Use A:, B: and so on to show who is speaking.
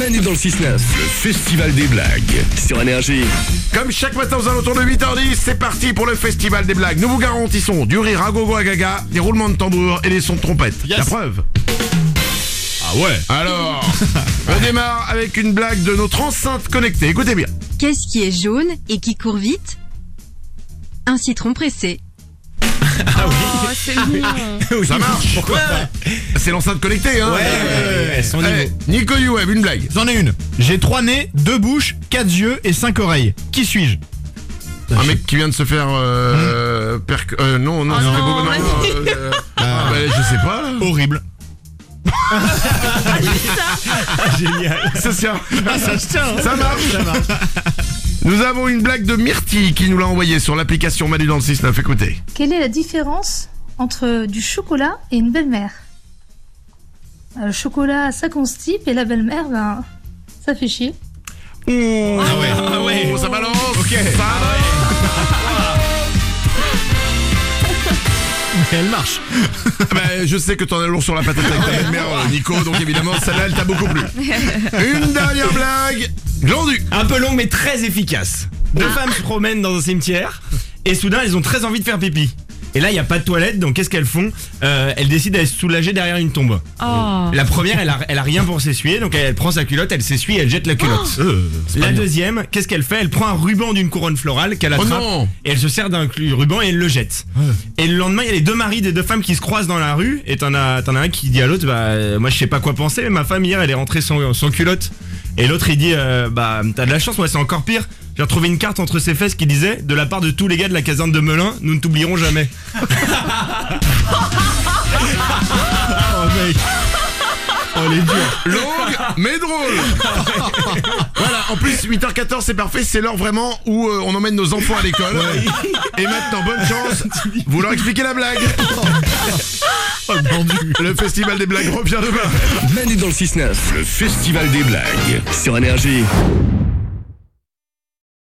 A: Manu dans le 6-9, le festival des blagues sur Énergie.
B: Comme chaque matin aux alentours de 8h10, c'est parti pour le festival des blagues. Nous vous garantissons du rire à gogo à gaga, des roulements de tambour et des sons de trompette.
C: Yes.
B: La preuve.
C: Ah ouais.
B: Alors, on démarre avec une blague de notre enceinte connectée. Écoutez bien.
D: Qu'est-ce qui est jaune et qui court vite? Un citron pressé.
C: Oui,
B: Ça marche.
C: Pourquoi pas?
B: C'est l'enceinte connectée, hein.
C: Son niveau.
B: Nico Youweb, une blague.
E: J'en ai une. J'ai 3 nez, 2 bouches, 4 yeux et 5 oreilles. Qui suis-je?
B: Un mec qui vient de se faire non,
D: non,
B: je sais pas. Là.
E: Horrible.
C: Génial.
B: Ça se tient.
E: Ça se tient.
B: Ça marche. Nous avons une blague de Myrtille qui nous l'a envoyée sur l'application Manu dans le 6-9. Écoutez.
F: Quelle est la différence entre du chocolat et une belle-mère? Le chocolat, ça constipe, et la belle-mère, ben, ça fait chier.
E: Ah ouais.
B: Oh, ça balance.
E: Ok.
B: Ça
E: Elle marche.
B: je sais que t'en as lourd sur la patate avec ta belle-mère, Nico, donc évidemment, celle-là, elle t'a beaucoup plu. Une dernière blague. Glandu.
C: Un peu long mais très efficace. Deux femmes se promènent dans un cimetière et soudain elles ont très envie de faire pipi. Et là il n'y a pas de toilette, donc qu'est-ce qu'elles font? Elles décident d'aller se soulager derrière une tombe. La première elle a rien pour s'essuyer, donc elle prend sa culotte, elle s'essuie et elle jette la culotte. La deuxième, qu'est-ce qu'elle fait? Elle prend un ruban d'une couronne florale qu'elle attrape
B: non.
C: et elle se sert d'un ruban et elle le jette. Et le lendemain il y a les deux maris des deux femmes qui se croisent dans la rue et t'en as un qui dit à l'autre moi je sais pas quoi penser, mais ma femme hier elle est rentrée sans culotte. Et l'autre il dit t'as de la chance, moi c'est encore pire. J'ai retrouvé une carte entre ses fesses qui disait: de la part de tous les gars de la caserne de Melun, nous ne t'oublierons jamais.
E: Oh mec. Oh les durs.
B: Longue, mais drôle. Voilà, en plus 8h14 c'est parfait, c'est l'heure vraiment où on emmène nos enfants à l'école. Et maintenant, bonne chance, vous leur expliquez la blague. Le festival des blagues revient demain.
A: Manu dans le 6-9, le festival des blagues sur Énergie.